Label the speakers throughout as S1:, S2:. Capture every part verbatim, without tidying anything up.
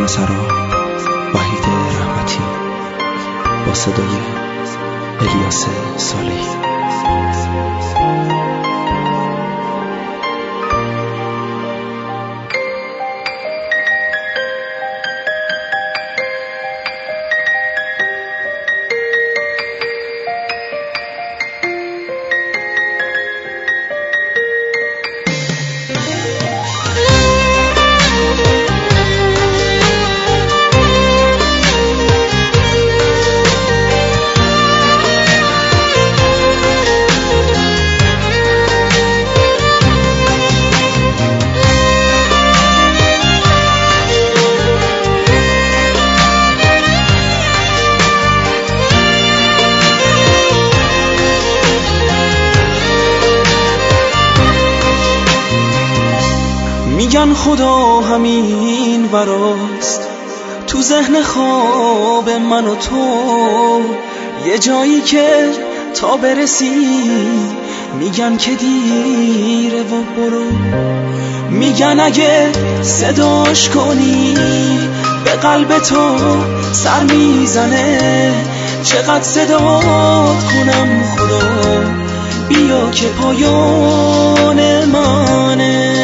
S1: خانه سرا وحید رحمتی با صدای الیاس صالحی.
S2: میگن خدا همین براست تو ذهن خواب من و تو، یه جایی که تا برسی میگن که دیره و برو. میگن اگه صداش کنی به قلب تو سر میزنه، چقدر صدات کنم خدا بیا که پایان منه.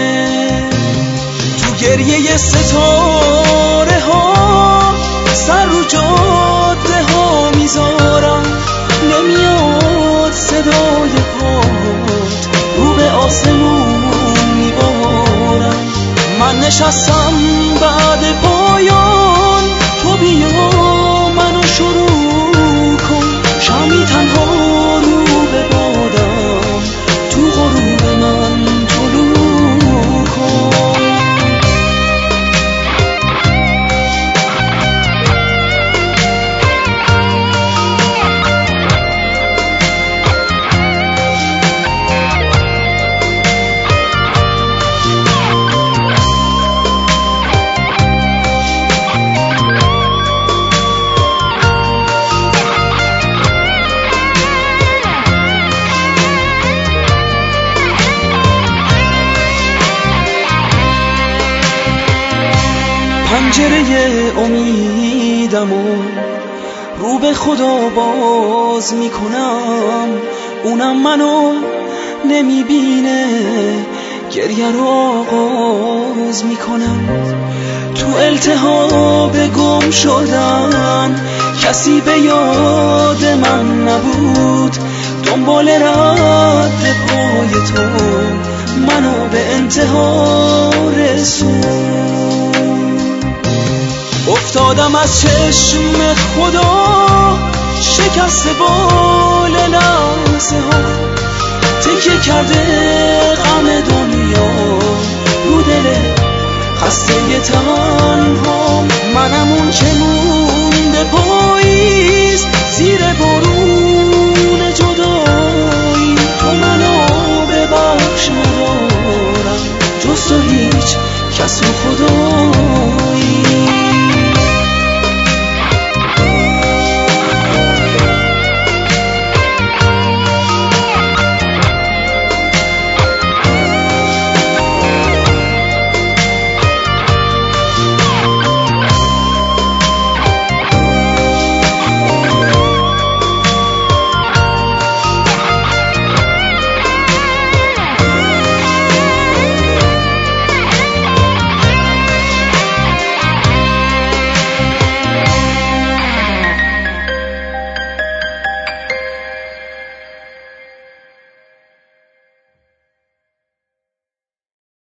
S2: گریه ستاره ها سر رو جاده ها میذارم، نمیاد صدای پات رو به آسمون میبارم. من نشستم بعد پایان، تو بیا منو شروع کن، شمی تنها رو به بادم تو غروب من طلوع کن. پنجره امیدم و رو به خدا باز میکنم، اونم منو نمیبینه گریه رو آغاز میکنم. تو التهاب گم شدن کسی به یاد من نبود، دنبال رد پای تو منو به انتها رسون. افتادم از چشم خدا شکست بال لحظه ها، تکیه کرده غم دنیا رو دل خسته تنها. منم اون که مونده پاییز زیر بارون جدایی، تو منو ببخش ندارم جز تو هیچ کس و خدایی.